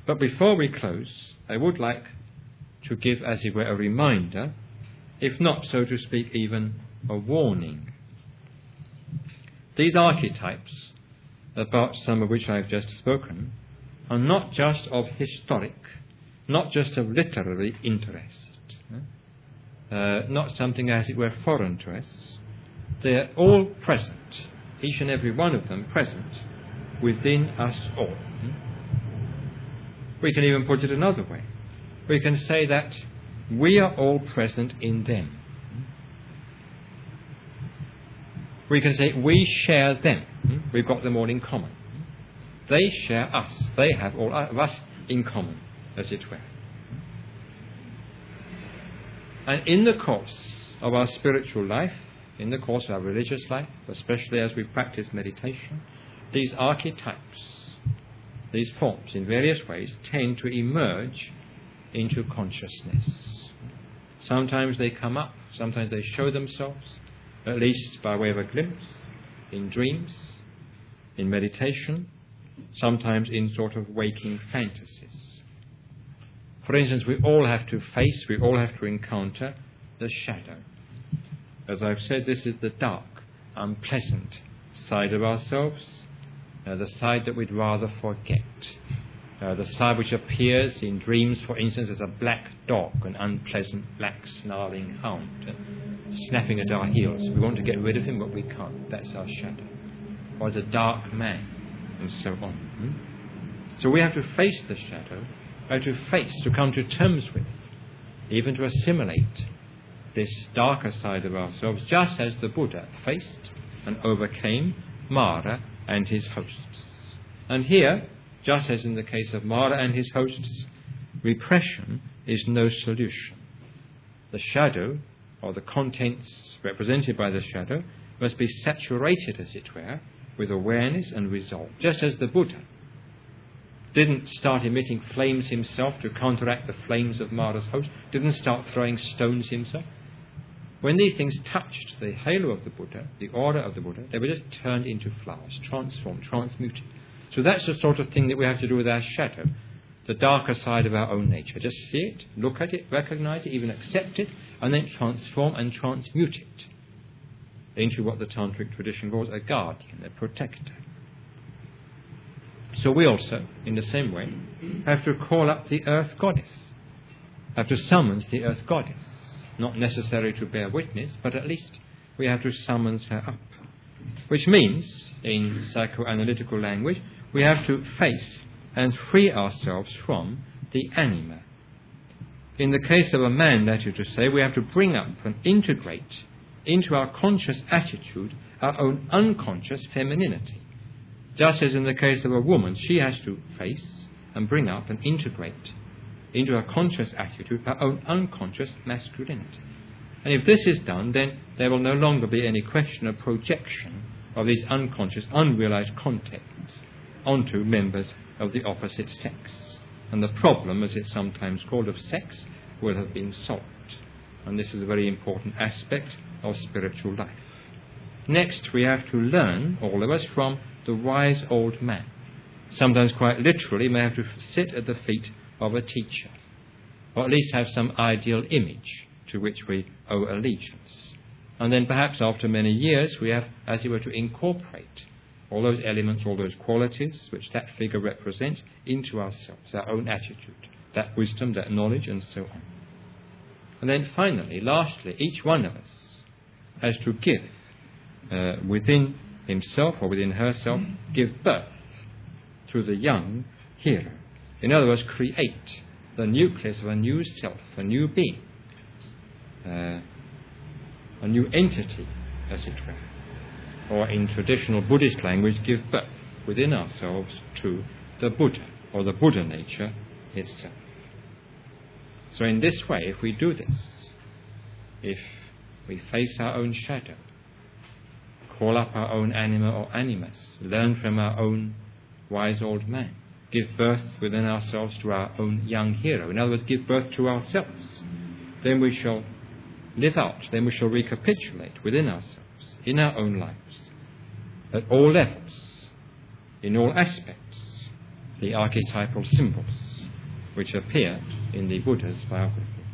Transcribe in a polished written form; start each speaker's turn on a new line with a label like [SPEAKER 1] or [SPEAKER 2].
[SPEAKER 1] But before we close, I would like to give, as it were, a reminder, if not, so to speak, even a warning. These archetypes, about some of which I have just spoken, are not just of historic, not just of literary interest, not something, as it were, foreign to us. They are all present, each and every one of them present within us all. We can even put it another way. We can say that we are all present in them. We can say we share them. We've got them all in common. They share us. They have all of us in common, as it were. And in the course of our spiritual life, in the course of our religious life, especially as we practice meditation, these archetypes, these forms in various ways, tend to emerge into consciousness. Sometimes they come up, sometimes they show themselves, at least by way of a glimpse, in dreams, in meditation, sometimes in sort of waking fantasies. For instance, we all have to encounter the shadow. As I've said, this is the dark, unpleasant side of ourselves, the side that we'd rather forget. The side which appears in dreams, for instance, as a black dog, an unpleasant, black, snarling hound, snapping at our heels. We want to get rid of him, but we can't. That's our shadow. Or as a dark man, and so on. So we have to face the shadow, to come to terms with, even to assimilate this darker side of ourselves, just as the Buddha faced and overcame Mara and his hosts. And here, just as in the case of Mara and his hosts, repression is no solution. The shadow, or the contents represented by the shadow, must be saturated, as it were, with awareness and resolve. Just as the Buddha didn't start emitting flames himself to counteract the flames of Mara's host, didn't start throwing stones himself. When these things touched the halo of the Buddha, the aura of the Buddha, they were just turned into flowers, transformed, transmuted. So that's the sort of thing that we have to do with our shadow, the darker side of our own nature. Just see it, look at it, recognize it, even accept it, and then transform and transmute it into what the Tantric tradition calls a guardian, a protector. So we also, in the same way, have to call up the earth goddess, have to summons the earth goddess. Not necessary to bear witness, but at least we have to summons her up. Which means, in psychoanalytical language, we have to face and free ourselves from the anima. In the case of a man, that is to say, we have to bring up and integrate into our conscious attitude our own unconscious femininity. Just as in the case of a woman, she has to face and bring up and integrate into her conscious attitude her own unconscious masculinity. And if this is done, then there will no longer be any question of projection of these unconscious, unrealized contents onto members of the opposite sex. And the problem, as it's sometimes called, of sex will have been solved. And this is a very important aspect of spiritual life. Next, we have to learn, all of us, from the wise old man. Sometimes quite literally, may have to sit at the feet of a teacher, or at least have some ideal image to which we owe allegiance. And then perhaps after many years we have, as it were, to incorporate all those elements, all those qualities which that figure represents into ourselves, our own attitude, that wisdom, that knowledge, and so on. And then finally, lastly, each one of us has to give within himself or within herself, give birth to the young hero. In other words, create the nucleus of a new self, a new being, a new entity, as it were. Or in traditional Buddhist language, give birth within ourselves to the Buddha, or the Buddha nature itself. So in this way, if we do this, if we face our own shadow, call up our own anima or animus, learn from our own wise old man, give birth within ourselves to our own young hero, in other words, give birth to ourselves, then we shall live out, then we shall recapitulate within ourselves, in our own lives, at all levels, in all aspects, the archetypal symbols which appeared in the Buddha's biography.